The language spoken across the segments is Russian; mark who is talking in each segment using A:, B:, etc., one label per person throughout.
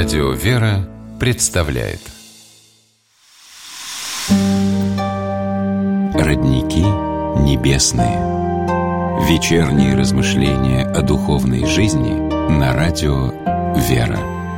A: Радио «Вера» представляет Родники небесные. Вечерние размышления о духовной жизни на радио «Вера».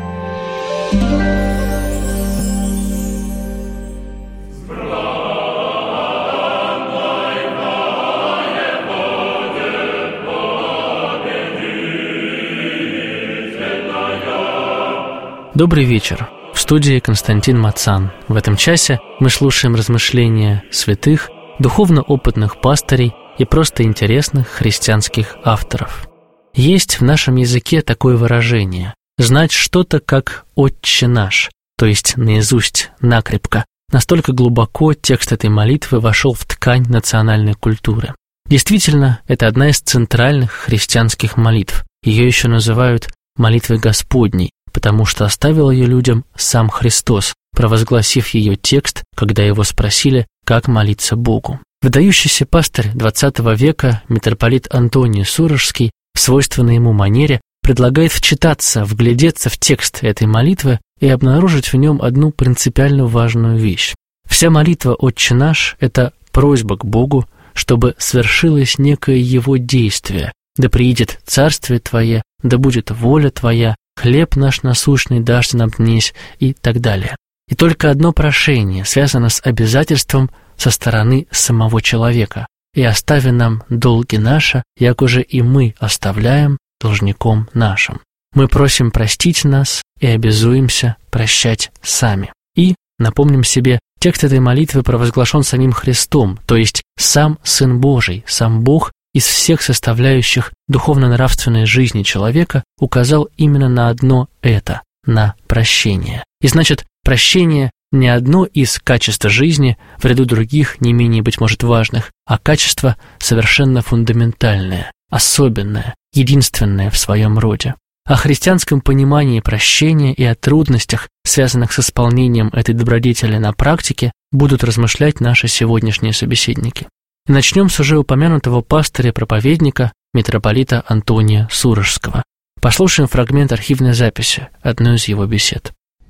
B: Добрый вечер. В студии Константин Мацан. В этом часе мы слушаем размышления святых, духовно опытных пастырей и просто интересных христианских авторов. Есть в нашем языке такое выражение «знать что-то как «Отче наш», то есть наизусть, накрепко. Настолько глубоко текст этой молитвы вошел в ткань национальной культуры. Действительно, это одна из центральных христианских молитв. Ее еще называют молитвой Господней, потому что оставил ее людям сам Христос, провозгласив ее текст, когда его спросили, как молиться Богу. Выдающийся пастырь XX века митрополит Антоний Сурожский в свойственной ему манере предлагает вчитаться, вглядеться в текст этой молитвы и обнаружить в нем одну принципиально важную вещь. Вся молитва «Отче наш» — это просьба к Богу, чтобы свершилось некое Его действие. «Да приидет Царствие Твое, да будет воля Твоя, хлеб наш насущный дашь нам днесь» и так далее. И только одно прошение связано с обязательством со стороны самого человека: «И остави нам долги наши, якоже и мы оставляем должником нашим». Мы просим простить нас и обязуемся прощать сами. И, напомним себе, текст этой молитвы провозглашен самим Христом, то есть сам Сын Божий, сам Бог из всех составляющих духовно-нравственной жизни человека указал именно на одно это, на прощение. И значит, прощение не одно из качеств жизни в ряду других, не менее, быть может, важных, а качество совершенно фундаментальное, особенное, единственное в своем роде. О христианском понимании прощения и о трудностях, связанных с исполнением этой добродетели на практике, будут размышлять наши сегодняшние собеседники. И начнем с уже упомянутого пастыря-проповедника, митрополита Антония Сурожского. Послушаем фрагмент архивной записи одной из его бесед.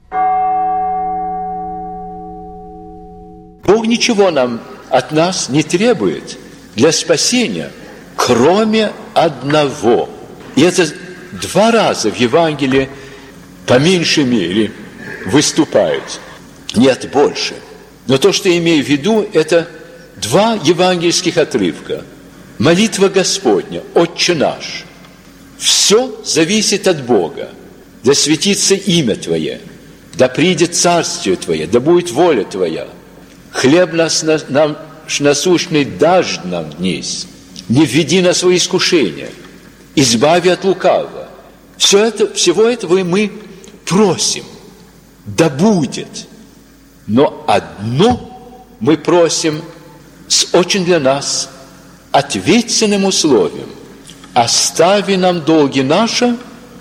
C: Бог ничего от нас не требует для спасения, кроме одного. И это 2 раза в Евангелии по меньшей мере выступает. Нет, больше. Но то, что я имею в виду, это 2 евангельских отрывка. Молитва Господня, «Отче наш». Все зависит от Бога. Да светится имя Твое, да придет Царствие Твое, да будет воля Твоя. Хлеб наш насущный дашь нам днесь. Не введи нас во искушение, избави от лукавого. Всего этого мы просим, да будет. Но одно мы просим с очень для нас ответственным условием: остави нам долги наши,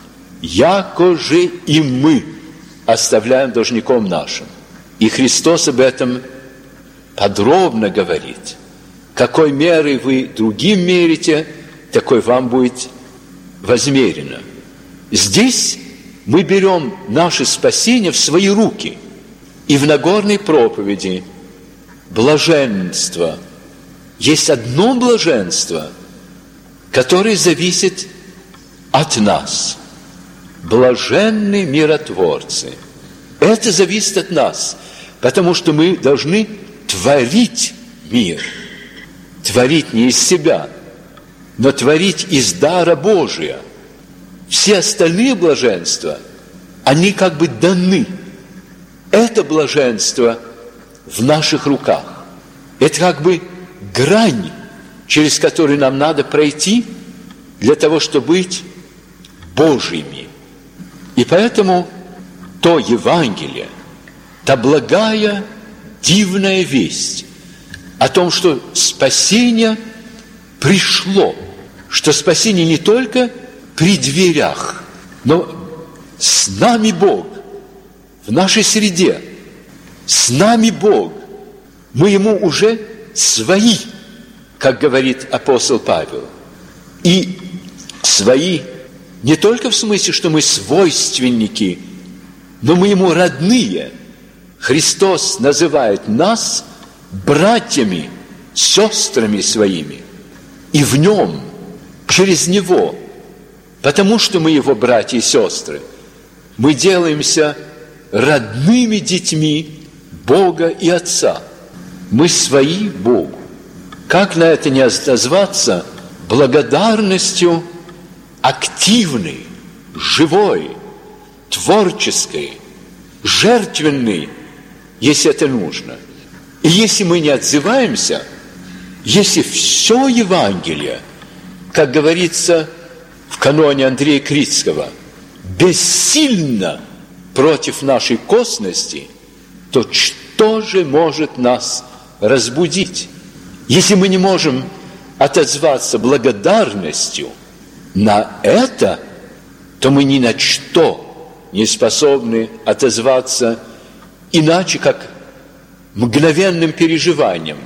C: яко же и мы оставляем должником нашим. И Христос об этом подробно говорит. Какой мерой вы другим мерите, такой вам будет возмерено. Здесь мы берем наше спасение в свои руки. И в Нагорной проповеди блаженство. Есть одно блаженство, которое зависит от нас. Блаженны миротворцы. Это зависит от нас, потому что мы должны творить мир. Творить не из себя, но творить из дара Божия. Все остальные блаженства, они как бы даны. Это блаженство в наших руках. Это как бы грань, через которую нам надо пройти для того, чтобы быть Божьими. И поэтому то Евангелие, та благая, дивная весть о том, что спасение пришло, что спасение не только при дверях, но с нами Бог, в нашей среде, с нами Бог, мы Ему уже свои, как говорит апостол Павел. И свои не только в смысле, что мы свойственники но мы Ему родные. Христос называет нас братьями, сестрами своими. И в Нем, через Него, потому что мы Его братья и сестры, мы делаемся родными детьми Бога и Отца. Мы свои Богу. Как на это не отозваться благодарностью активной, живой, творческой, жертвенной, если это нужно. И если мы не отзываемся, если все Евангелие, как говорится в каноне Андрея Критского, бессильно против нашей косности, то что же может нас разбудить? Если мы не можем отозваться благодарностью на это, то мы ни на что не способны отозваться иначе, как мгновенным переживанием,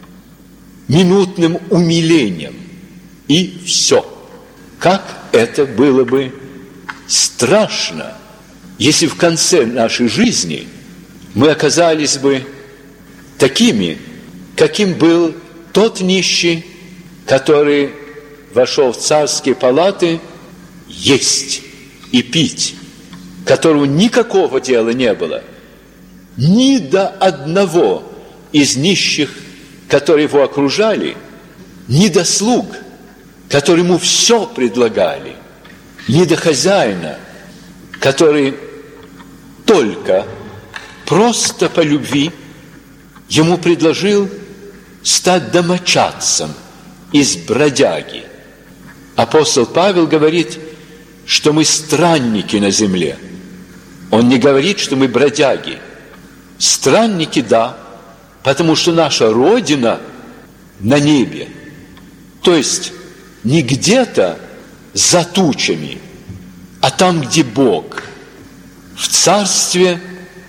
C: минутным умилением, и все. Как это было бы страшно, если в конце нашей жизни мы оказались бы такими, каким был тот нищий, который вошел в царские палаты есть и пить, которому никакого дела не было ни до одного из нищих, которые его окружали, ни до слуг, которые ему все предлагали, ни до хозяина, который только просто по любви ему предложил стать домочадцем из бродяги. Апостол Павел говорит, что мы странники на земле. Он не говорит, что мы бродяги. Странники, да, потому что наша Родина на небе. То есть не где-то за тучами, а там, где Бог, в царстве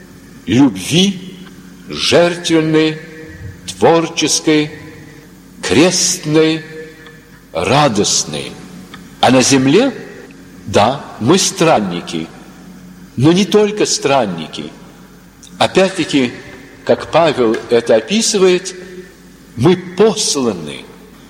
C: любви, жертвенной, творческой, крестной, радостной. А на земле, да, мы странники, но не только странники. Опять-таки, как Павел это описывает, мы посланы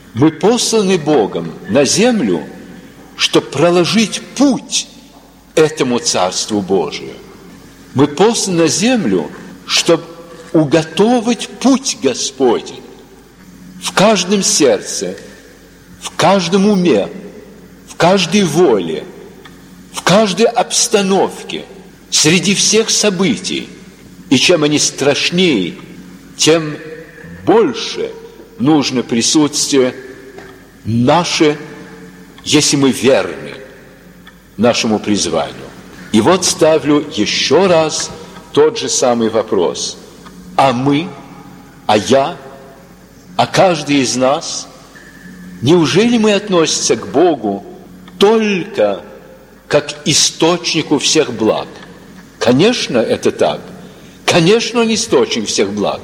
C: Богом на землю, чтобы проложить путь этому Царству Божию. Мы посланы на землю, чтобы уготовить путь Господень в каждом сердце, в каждом уме, в каждой воле, в каждой обстановке, среди всех событий. И чем они страшнее, тем больше нужно присутствие наше, если мы верны нашему призванию. И вот ставлю еще раз тот же самый вопрос. А мы, а я, а каждый из нас, неужели мы относимся к Богу только как источнику всех благ? Конечно, это так. Конечно, Он источник всех благ.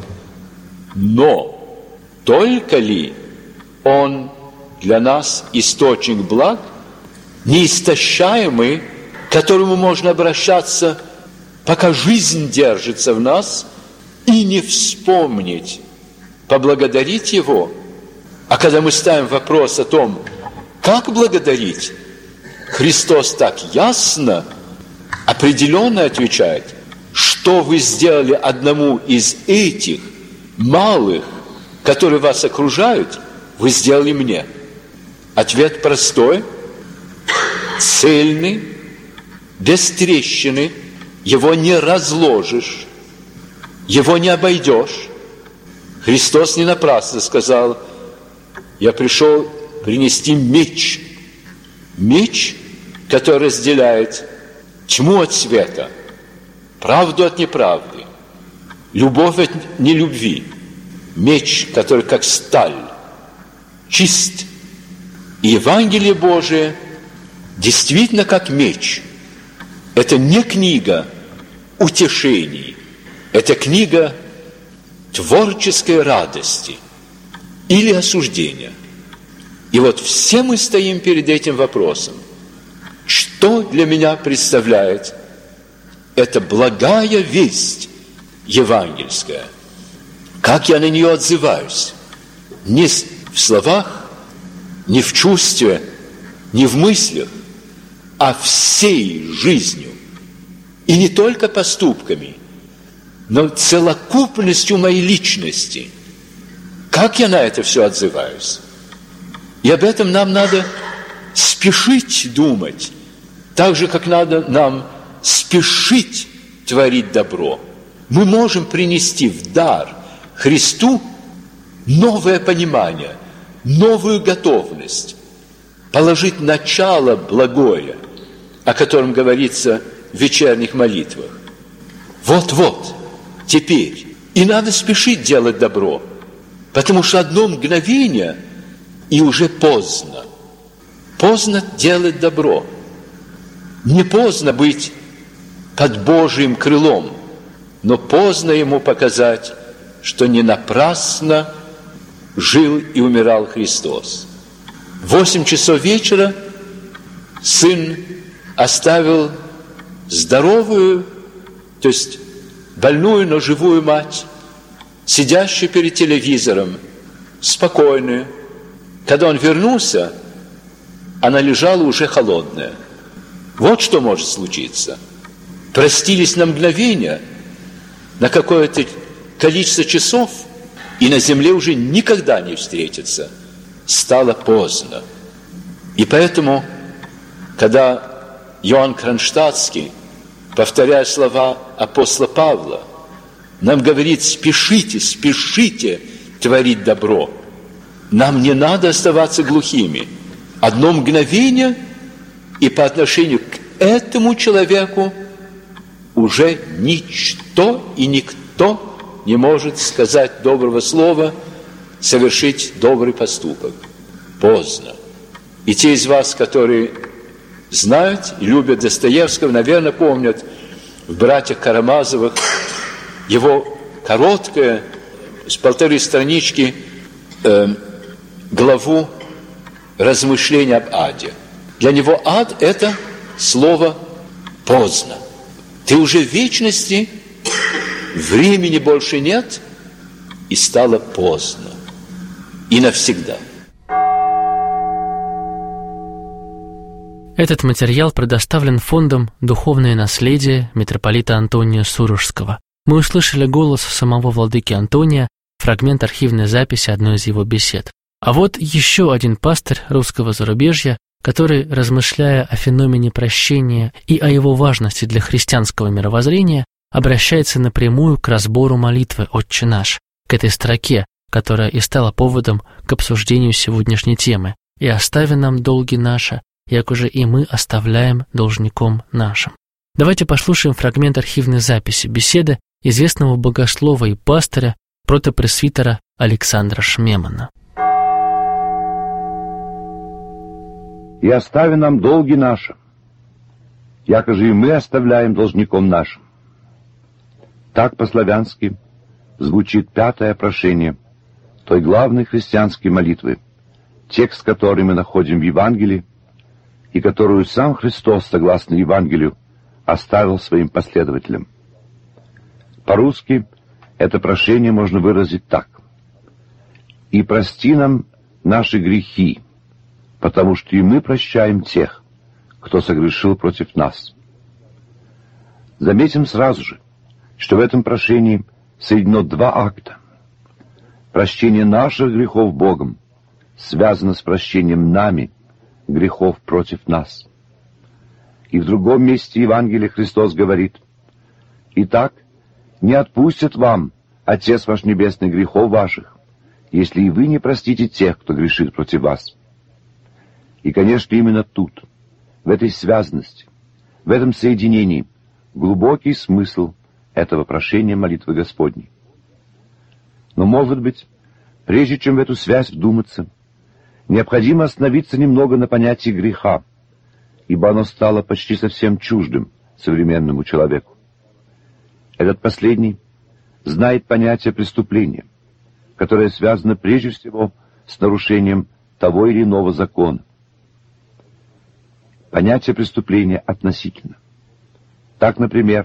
C: Но только ли Он для нас источник благ, неистощаемый, к которому можно обращаться, пока жизнь держится в нас, и не вспомнить, поблагодарить Его? А когда мы ставим вопрос о том, как благодарить, Христос так ясно, определенно отвечает: что вы сделали одному из этих малых, которые вас окружают, вы сделали мне. Ответ простой, цельный, без трещины, его не разложишь, его не обойдешь. Христос не напрасно сказал: я пришел принести меч. Меч, который разделяет тьму от света, правду от неправды, любовь от нелюбви. Меч, который как сталь, чист. И Евангелие Божие действительно как меч. Это не книга утешений, это книга творческой радости или осуждения. И вот все мы стоим перед этим вопросом. Что для меня представляет это благая весть евангельская. Как я на нее отзываюсь? Не в словах, не в чувстве, не в мыслях, а всей жизнью. И не только поступками, но целокупностью моей личности. Как я на это все отзываюсь? И об этом нам надо спешить думать, так же, как надо нам спешить творить добро. Мы можем принести в дар Христу новое понимание, новую готовность, положить начало благое, о котором говорится в вечерних молитвах. Вот-вот, теперь. И надо спешить делать добро, потому что одно мгновение, и уже поздно. Поздно делать добро. Не поздно быть под Божьим крылом, но поздно ему показать, что не напрасно жил и умирал Христос. В 8 часов вечера сын оставил здоровую, то есть больную, но живую мать, сидящую перед телевизором, спокойную. Когда он вернулся, она лежала уже холодная. Вот что может случиться. Простились на мгновение, на какое-то количество часов, и на земле уже никогда не встретятся. Стало поздно. И поэтому, когда Иоанн Кронштадтский, повторяя слова апостола Павла, нам говорит: спешите, спешите творить добро. Нам не надо оставаться глухими. Одно мгновение, и по отношению к этому человеку уже ничто и никто не может сказать доброго слова, совершить добрый поступок. Поздно. И те из вас, которые знают и любят Достоевского, наверное, помнят в «Братьях Карамазовых» его короткое, с 1,5 странички, главу размышления об аде. Для него ад – это слово «поздно». Ты уже в вечности, времени больше нет, и стало поздно. И навсегда.
B: Этот материал предоставлен фондом «Духовное наследие» митрополита Антония Сурожского. Мы услышали голос самого владыки Антония, фрагмент архивной записи одной из его бесед. А вот еще один пастырь русского зарубежья, который, размышляя о феномене прощения и о его важности для христианского мировоззрения, обращается напрямую к разбору молитвы «Отче наш», к этой строке, которая и стала поводом к обсуждению сегодняшней темы: «И остави нам долги наши, як уже и мы оставляем должником нашим». Давайте послушаем фрагмент архивной записи беседы известного богослова и пастыря, протопресвитера Александра Шмемана.
D: «И остави нам долги наши, якоже и мы оставляем должником нашим». Так по-славянски звучит 5-е прошение той главной христианской молитвы, текст которой мы находим в Евангелии, и которую сам Христос, согласно Евангелию, оставил своим последователям. По-русски это прошение можно выразить так: «И прости нам наши грехи, потому что и мы прощаем тех, кто согрешил против нас». Заметим сразу же, что в этом прошении соединено 2 акта. Прощение наших грехов Богом связано с прощением нами грехов против нас. И в другом месте Евангелия Христос говорит: «Итак, не отпустит вам Отец ваш Небесный грехов ваших, если и вы не простите тех, кто грешит против вас». И, конечно, именно тут, в этой связанности, в этом соединении, глубокий смысл этого прошения молитвы Господней. Но, может быть, прежде чем в эту связь вдуматься, необходимо остановиться немного на понятии греха, ибо оно стало почти совсем чуждым современному человеку. Этот последний знает понятие преступления, которое связано прежде всего с нарушением того или иного закона. Понятие преступления относительно. Так, например,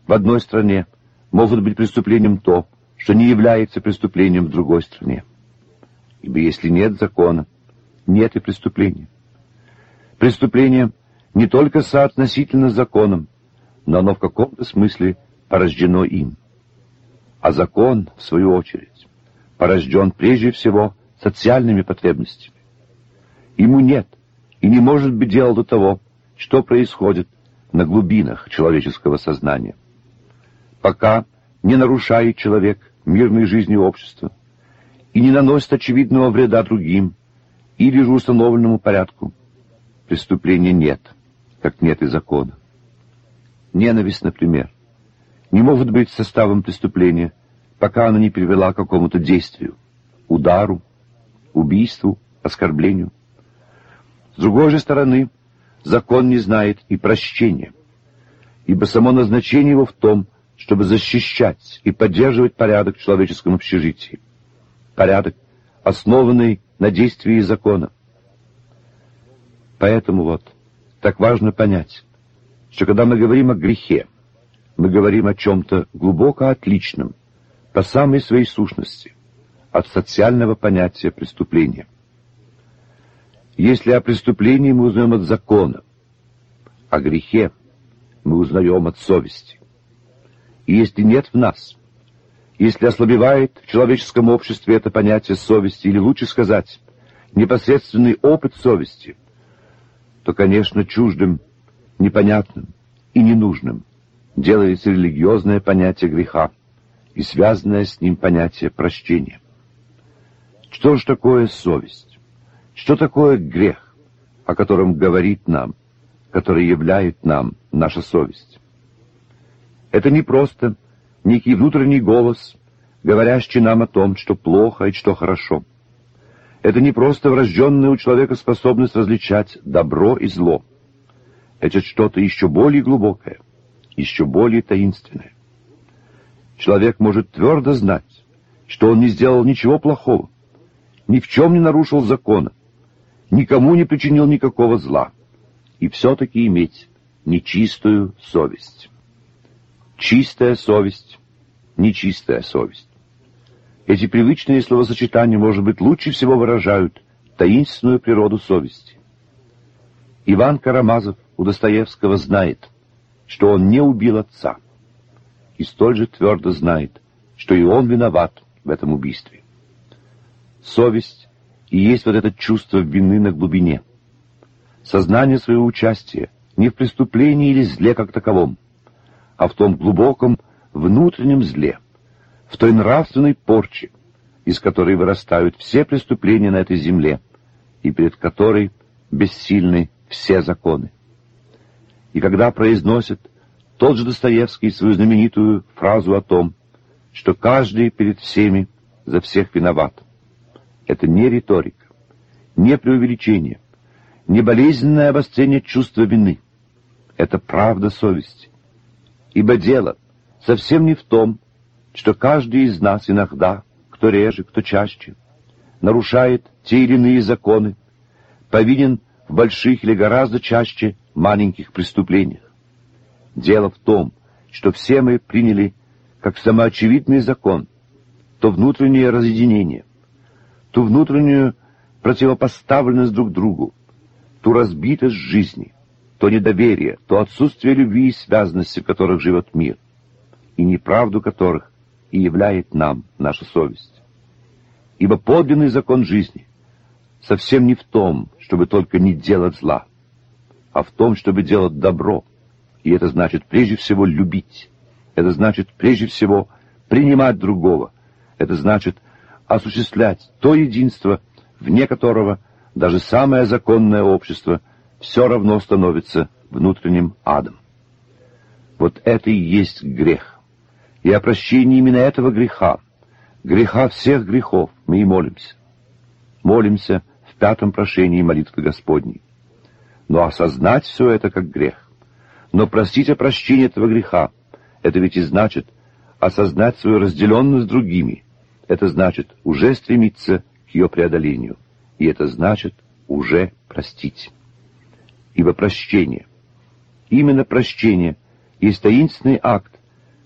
D: в одной стране может быть преступлением то, что не является преступлением в другой стране. Ибо если нет закона, нет и преступления. Преступление не только соотносительно с законом, но оно в каком-то смысле порождено им. А закон, в свою очередь, порожден прежде всего социальными потребностями. Ему нет и не может быть дела до того, что происходит на глубинах человеческого сознания. Пока не нарушает человек мирной жизни общества и не наносит очевидного вреда другим или же установленному порядку, преступления нет, как нет и закона. Ненависть, например, не может быть составом преступления, пока она не привела к какому-то действию, удару, убийству, оскорблению. С другой же стороны, закон не знает и прощения, ибо само назначение его в том, чтобы защищать и поддерживать порядок в человеческом общежитии. Порядок, основанный на действии закона. Поэтому так важно понять, что когда мы говорим о грехе, мы говорим о чем-то глубоко отличном, по самой своей сущности, от социального понятия преступления. Если о преступлении мы узнаем от закона, о грехе мы узнаем от совести. И если нет в нас, если ослабевает в человеческом обществе это понятие совести, или лучше сказать, непосредственный опыт совести, то, конечно, чуждым, непонятным и ненужным делается религиозное понятие греха и связанное с ним понятие прощения. Что же такое совесть? Что такое грех, о котором говорит нам, который являет нам наша совесть? Это не просто некий внутренний голос, говорящий нам о том, что плохо и что хорошо. Это не просто врожденная у человека способность различать добро и зло. Это что-то еще более глубокое, еще более таинственное. Человек может твердо знать, что он не сделал ничего плохого, ни в чем не нарушил закона, никому не причинил никакого зла, и все-таки иметь нечистую совесть. Чистая совесть, нечистая совесть. Эти привычные словосочетания, может быть, лучше всего выражают таинственную природу совести. Иван Карамазов у Достоевского знает, что он не убил отца, и столь же твердо знает, что и он виноват в этом убийстве. Совесть и есть это чувство вины на глубине, сознание своего участия не в преступлении или зле как таковом, а в том глубоком внутреннем зле, в той нравственной порче, из которой вырастают все преступления на этой земле, и перед которой бессильны все законы. И когда произносит тот же Достоевский свою знаменитую фразу о том, что каждый перед всеми за всех виноват, это не риторика, не преувеличение, не болезненное обострение чувства вины, это правда совести. Ибо дело совсем не в том, что каждый из нас иногда, кто реже, кто чаще, нарушает те или иные законы, повинен в больших или гораздо чаще маленьких преступлениях. Дело в том, что все мы приняли как самоочевидный закон то внутреннее разъединение, ту внутреннюю противопоставленность друг другу, ту разбитость жизни, то недоверие, то отсутствие любви и связанности, в которых живет мир, и неправду которых и являет нам наша совесть. Ибо подлинный закон жизни совсем не в том, чтобы только не делать зла, а в том, чтобы делать добро, и это значит прежде всего любить, это значит прежде всего принимать другого, это значит осуществлять то единство, вне которого даже самое законное общество все равно становится внутренним адом. Вот это и есть грех. И о прощении именно этого греха, греха всех грехов, мы и молимся. Молимся в 5-м прошении молитвы Господней. Но осознать все это как грех, но просить о прощении этого греха, это ведь и значит осознать свою разделенность с другими, это значит уже стремиться к ее преодолению, и это значит уже простить. Ибо прощение, именно прощение, есть таинственный акт,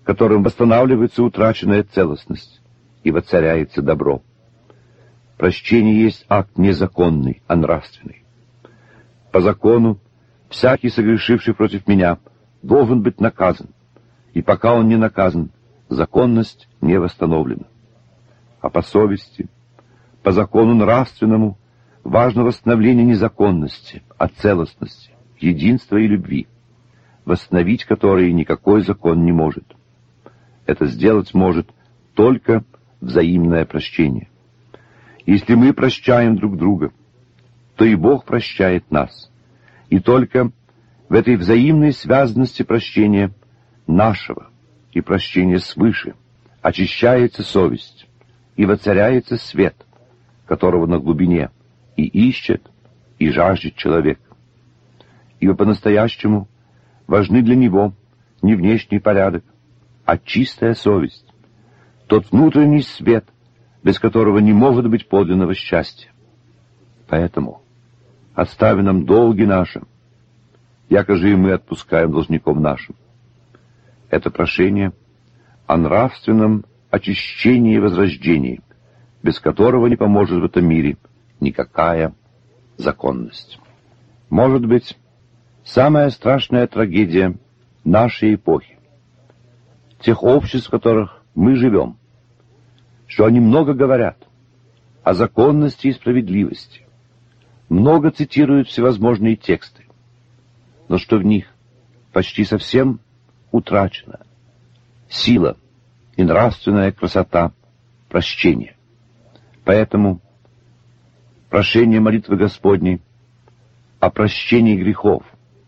D: которым восстанавливается утраченная целостность и воцаряется добро. Прощение есть акт не законный, а нравственный. По закону, всякий, согрешивший против меня, должен быть наказан, и пока он не наказан, законность не восстановлена. А по совести, по закону нравственному, важно восстановление не законности, а целостности, единства и любви, восстановить которые никакой закон не может. Это сделать может только взаимное прощение. Если мы прощаем друг друга, то и Бог прощает нас. И только в этой взаимной связанности прощения нашего и прощения свыше очищается совесть и воцаряется свет, которого на глубине и ищет, и жаждет человек. Ибо по-настоящему важны для него не внешний порядок, а чистая совесть, тот внутренний свет, без которого не может быть подлинного счастья. Поэтому остави нам долги наши, яко же и мы отпускаем должником нашим. Это прошение о нравственном очищении и возрождении, без которого не поможет в этом мире никакая законность. Может быть, самая страшная трагедия нашей эпохи, тех обществ, в которых мы живем, что они много говорят о законности и справедливости, много цитируют всевозможные тексты, но что в них почти совсем утрачена сила и нравственная красота прощения. Поэтому прошение молитвы Господней о прощении грехов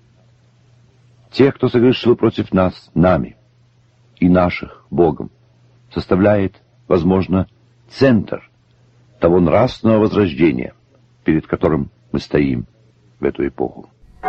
D: тех, кто согрешил против нас, нами, и наших, Богом, составляет, возможно, центр того нравственного возрождения, перед которым мы стоим в эту эпоху.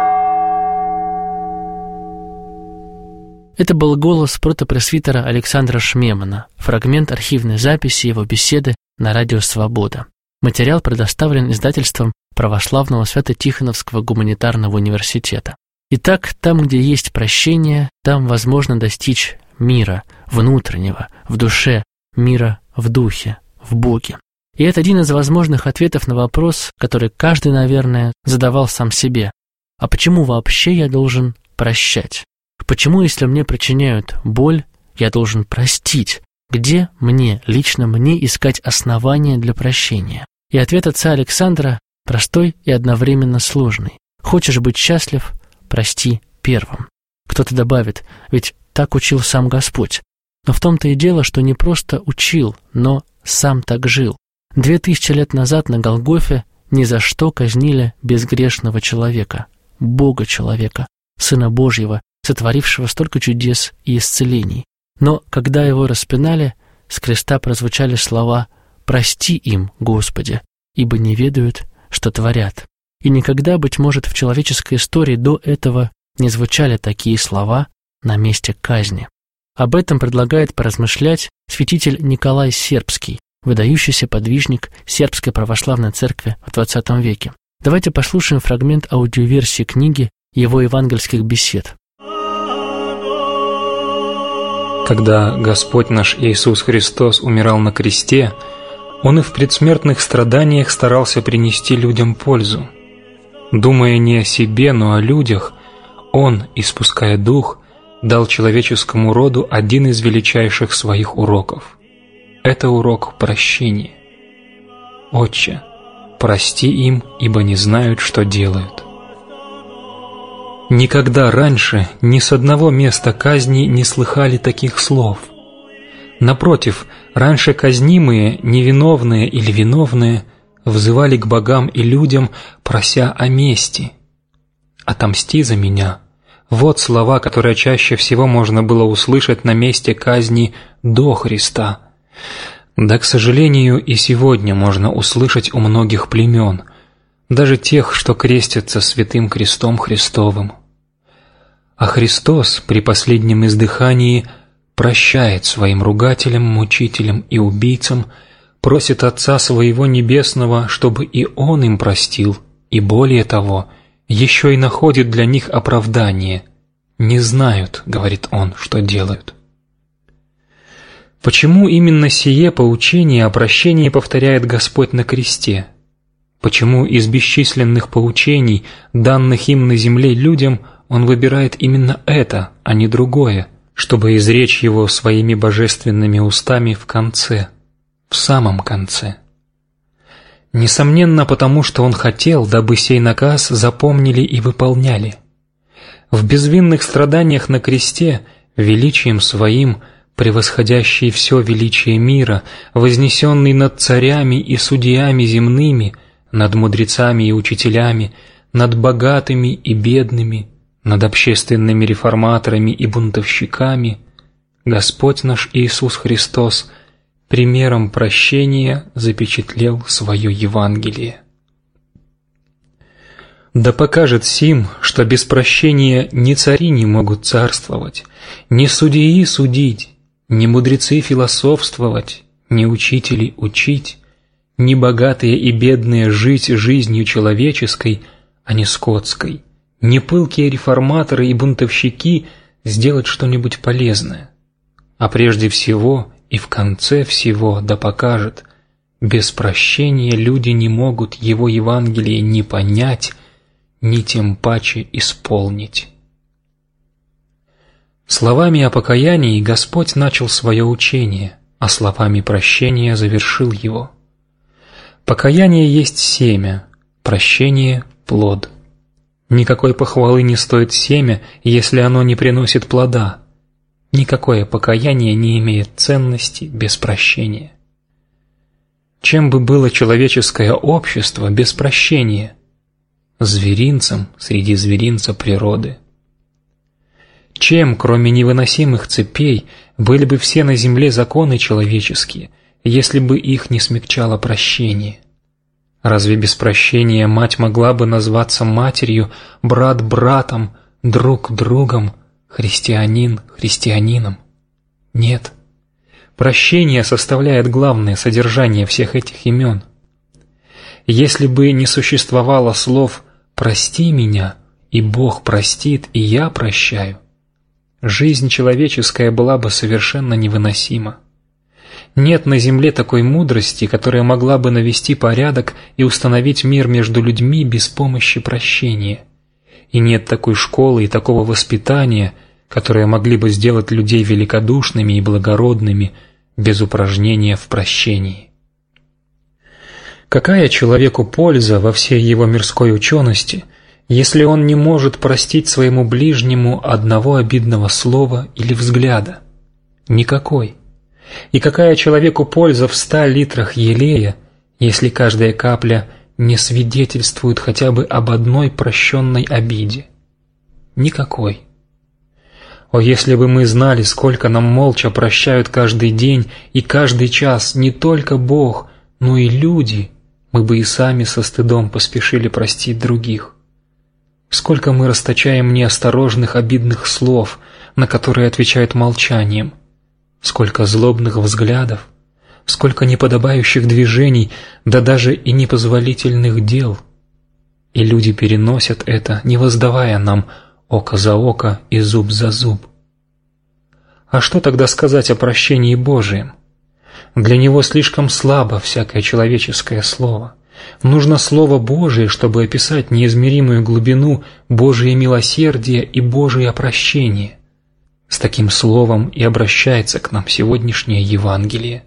B: Это был голос протопресвитера Александра Шмемана, фрагмент архивной записи его беседы на радио «Свобода». Материал предоставлен издательством Православного Свято-Тихоновского гуманитарного университета. Итак, там, где есть прощение, там возможно достичь мира внутреннего, в душе, мира в духе, в Боге. И это один из возможных ответов на вопрос, который каждый, наверное, задавал сам себе. А почему вообще я должен прощать? Почему, если мне причиняют боль, я должен простить? Где мне, лично мне, искать основания для прощения? И ответ отца Александра простой и одновременно сложный. Хочешь быть счастлив? Прости первым. Кто-то добавит, ведь так учил сам Господь. Но в том-то и дело, что не просто учил, но сам так жил. 2000 лет назад на Голгофе ни за что казнили безгрешного человека, Бога-человека, Сына Божьего, сотворившего столько чудес и исцелений. Но когда его распинали, с креста прозвучали слова «Прости им, Господи, ибо не ведают, что творят». И никогда, быть может, в человеческой истории до этого не звучали такие слова на месте казни. Об этом предлагает поразмышлять святитель Николай Сербский, выдающийся подвижник Сербской православной церкви в XX веке. Давайте послушаем фрагмент аудиоверсии книги его евангельских бесед.
E: Когда Господь наш Иисус Христос умирал на кресте, Он и в предсмертных страданиях старался принести людям пользу. Думая не о себе, но о людях, Он, испуская дух, дал человеческому роду один из величайших своих уроков. Это урок прощения. «Отче, прости им, ибо не знают, что делают». Никогда раньше ни с одного места казни не слыхали таких слов. Напротив, раньше казнимые, невиновные или виновные, взывали к богам и людям, прося о мести. «Отомсти за меня». Вот слова, которые чаще всего можно было услышать на месте казни до Христа. Да, к сожалению, и сегодня можно услышать у многих племен, даже тех, что крестятся святым крестом Христовым. А Христос при последнем издыхании прощает своим ругателям, мучителям и убийцам, просит Отца Своего Небесного, чтобы и Он им простил, и более того, еще и находит для них оправдание. «Не знают, — говорит Он, — что делают». Почему именно сие поучение о прощении повторяет Господь на кресте? Почему из бесчисленных поучений, данных им на земле людям, Он выбирает именно это, а не другое, чтобы изречь его своими божественными устами в конце, в самом конце? Несомненно, потому что Он хотел, дабы сей наказ запомнили и выполняли. В безвинных страданиях на кресте, величием Своим, превосходящий все величие мира, вознесенный над царями и судьями земными, над мудрецами и учителями, над богатыми и бедными, над общественными реформаторами и бунтовщиками, Господь наш Иисус Христос примером прощения запечатлел свое Евангелие. Да покажет сим, что без прощения ни цари не могут царствовать, ни судьи судить, ни мудрецы философствовать, ни учители учить, ни богатые и бедные жить жизнью человеческой, а не скотской, ни пылкие реформаторы и бунтовщики сделать что-нибудь полезное. А прежде всего и в конце всего да покажет, без прощения люди не могут его Евангелие ни понять, ни тем паче исполнить. Словами о покаянии Господь начал свое учение, а словами прощения завершил его. Покаяние есть семя, прощение – плод. Никакой похвалы не стоит семя, если оно не приносит плода. Никакое покаяние не имеет ценности без прощения. Чем бы было человеческое общество без прощения? Зверинцем среди зверинца природы. Чем, кроме невыносимых цепей, были бы все на земле законы человеческие, если бы их не смягчало прощение? Разве без прощения мать могла бы назваться матерью, брат братом, друг другом, христианин христианином? Нет. Прощение составляет главное содержание всех этих имен. Если бы не существовало слов «прости меня», и Бог простит, и я прощаю, жизнь человеческая была бы совершенно невыносима. Нет на земле такой мудрости, которая могла бы навести порядок и установить мир между людьми без помощи прощения. И нет такой школы и такого воспитания, которые могли бы сделать людей великодушными и благородными без упражнения в прощении. Какая человеку польза во всей его мирской учености, если он не может простить своему ближнему одного обидного слова или взгляда? Никакой. И какая человеку польза в 100 литрах елея, если каждая капля не свидетельствует хотя бы об одной прощенной обиде? Никакой. О, если бы мы знали, сколько нам молча прощают каждый день и каждый час не только Бог, но и люди, мы бы и сами со стыдом поспешили простить других. Сколько мы расточаем неосторожных обидных слов, на которые отвечают молчанием. Сколько злобных взглядов, сколько неподобающих движений, да даже и непозволительных дел. И люди переносят это, не воздавая нам око за око и зуб за зуб. А что тогда сказать о прощении Божием? Для него слишком слабо всякое человеческое слово. Нужно Слово Божие, чтобы описать неизмеримую глубину Божие милосердия и Божие прощение. С таким словом и обращается к нам сегодняшнее Евангелие.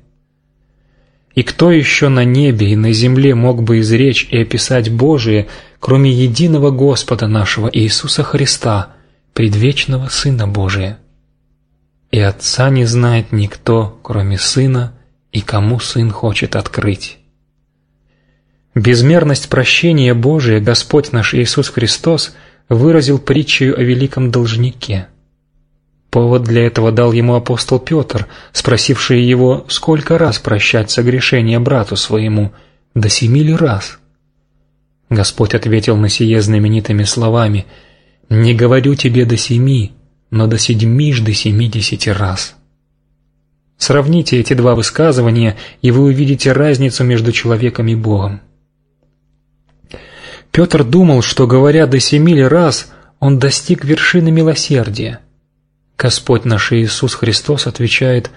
E: И кто еще на небе и на земле мог бы изречь и описать Божие, кроме единого Господа нашего Иисуса Христа, предвечного Сына Божия? И Отца не знает никто, кроме Сына, и кому Сын хочет открыть. Безмерность прощения Божия Господь наш Иисус Христос выразил притчею о великом должнике. Повод для этого дал ему апостол Петр, спросивший его, сколько раз прощать согрешение брату своему, до 7 ли раз? Господь ответил на сие знаменитыми словами: «Не говорю тебе до 7, но до 70 раз». Сравните эти два высказывания, и вы увидите разницу между человеком и Богом. Петр думал, что, говоря до 7 раз, он достиг вершины милосердия. Господь наш Иисус Христос отвечает: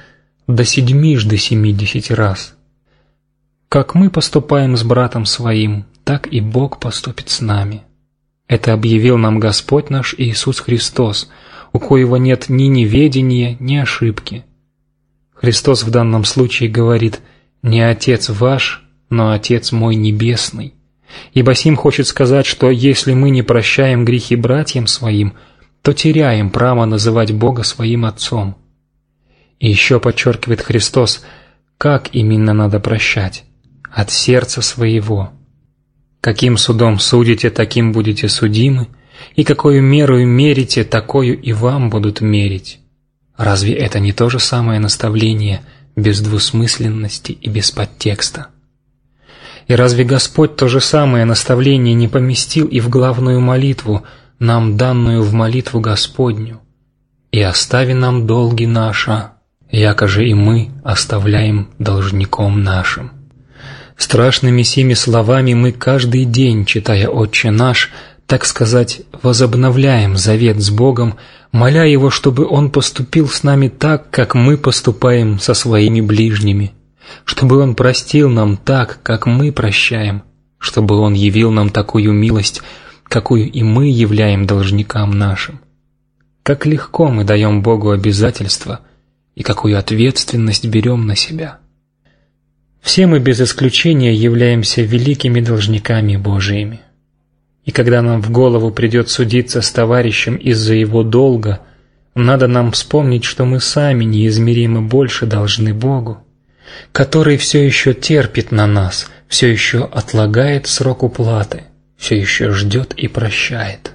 E: до 70 раз. Как мы поступаем с братом своим, так и Бог поступит с нами. Это объявил нам Господь наш Иисус Христос, у коего нет ни неведения, ни ошибки. Христос в данном случае говорит: «Не Отец ваш, но Отец мой Небесный». Ибо сим хочет сказать, что если мы не прощаем грехи братьям своим, то теряем право называть Бога своим Отцом. И еще подчеркивает Христос, как именно надо прощать: от сердца своего. Каким судом судите, таким будете судимы, и какою мерою мерите, такою и вам будут мерить. Разве это не то же самое наставление без двусмысленности и без подтекста? И разве Господь то же самое наставление не поместил и в главную молитву, нам данную в молитву Господню? «И остави нам долги наши, яко же и мы оставляем должником нашим». Страшными сими словами мы каждый день, читая «Отче наш», так сказать, возобновляем завет с Богом, моля Его, чтобы Он поступил с нами так, как мы поступаем со своими ближними, чтобы Он простил нам так, как мы прощаем, чтобы Он явил нам такую милость, какую и мы являем должникам нашим. Как легко мы даем Богу обязательства и какую ответственность берем на себя. Все мы без исключения являемся великими должниками Божиими. И когда нам в голову придет судиться с товарищем из-за его долга, надо нам вспомнить, что мы сами неизмеримо больше должны Богу, который все еще терпит на нас, все еще отлагает срок уплаты, все еще ждет и прощает.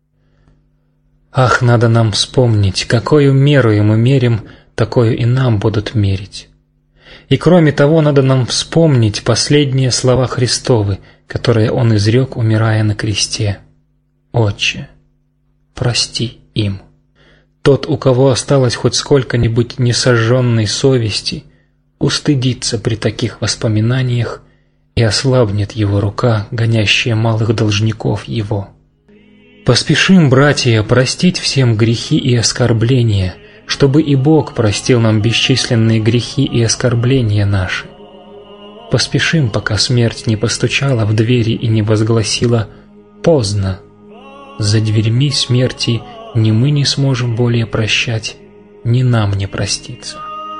E: Ах, надо нам вспомнить, какою мерою мы мерим, такою и нам будут мерить. И кроме того, надо нам вспомнить последние слова Христовы, которые Он изрек, умирая на кресте: «Отче, прости им». Тот, у кого осталось хоть сколько-нибудь несожженной совести, устыдится при таких воспоминаниях, и ослабнет его рука, гонящая малых должников его. Поспешим, братья, простить всем грехи и оскорбления, чтобы и Бог простил нам бесчисленные грехи и оскорбления наши. Поспешим, пока смерть не постучала в двери и не возгласила: «Поздно». За дверьми смерти ни мы не сможем более прощать, ни нам не проститься.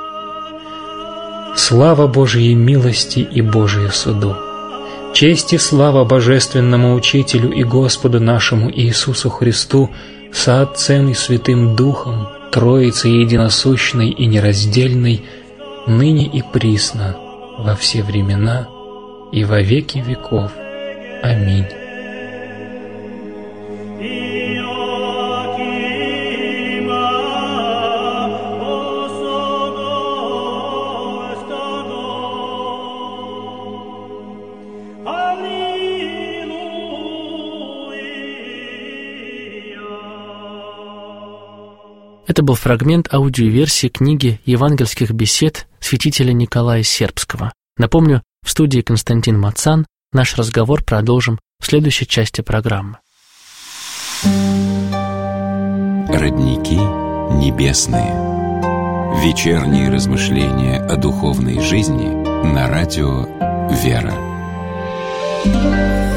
E: Слава Божией милости и Божию суду! Честь и слава Божественному Учителю и Господу нашему Иисусу Христу, со Отцем и Святым Духом, Троицей единосущной и нераздельной, ныне и присно, во все времена и во веки веков. Аминь.
B: Это был фрагмент аудиоверсии книги «Евангельских бесед» святителя Николая Сербского. Напомню, в студии Константин Мацан. Наш разговор продолжим в следующей части программы.
A: Родники небесные. Вечерние размышления о духовной жизни на радио «Вера».